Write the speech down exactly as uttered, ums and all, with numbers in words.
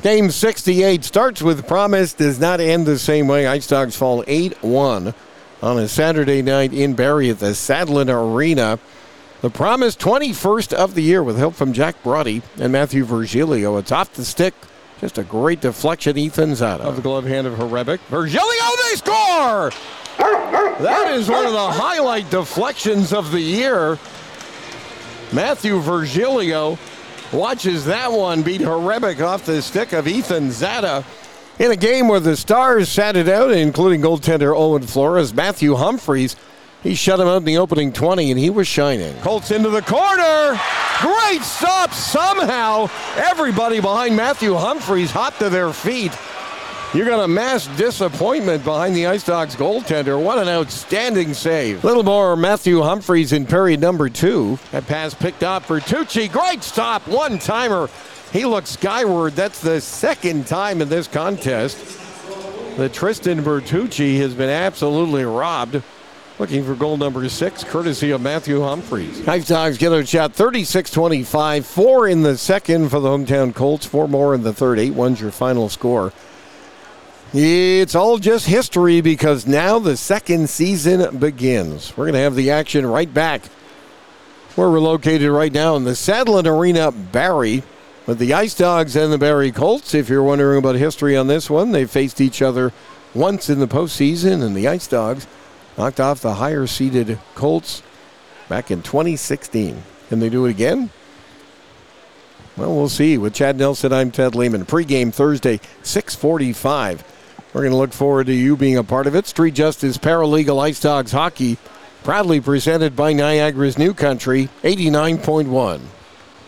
Game sixty-eight starts with promise, does not end the same way. Ice Dogs fall eight one on a Saturday night in Barrie at the Sadlin Arena. The Promise, twenty-first of the year with help from Jack Brody and Matthew Virgilio. It's off the stick. Just a great deflection. Ethan Zada. Of the glove hand of Hrebic. Virgilio, they score! That is one of the highlight deflections of the year. Matthew Virgilio watches that one beat Hrebic off the stick of Ethan Zada. In a game where the Stars sat it out, including goaltender Owen Flores, Matthew Humphreys, he shut him out in the opening twenty, and he was shining. Colts into the corner. Great stop somehow. Everybody behind Matthew Humphreys hopped to their feet. You got a mass disappointment behind the Ice Dogs goaltender. What an outstanding save. Little more Matthew Humphreys in period number two. That pass picked up for Tucci. Great stop. One-timer. He looks skyward. That's the second time in this contest that Tristan Bertucci has been absolutely robbed. Looking for goal number six, courtesy of Matthew Humphreys. Ice Dogs get a shot, thirty-six twenty-five. Four in the second for the hometown Colts. Four more in the third. eight one's your final score. It's all just history because now the second season begins. We're going to have the action right back where we're located right now in the Sadlin Arena, Barrie, with the Ice Dogs and the Barrie Colts. If you're wondering about history on this one, they faced each other once in the postseason, and the Ice Dogs knocked off the higher-seeded Colts back in twenty sixteen. Can they do it again? Well, we'll see. With Chad Nelson, I'm Ted Lehman. Pre-game Thursday, six forty-five. We're going to look forward to you being a part of it. Street Justice Paralegal Ice Dogs Hockey, proudly presented by Niagara's New Country, eighty-nine point one.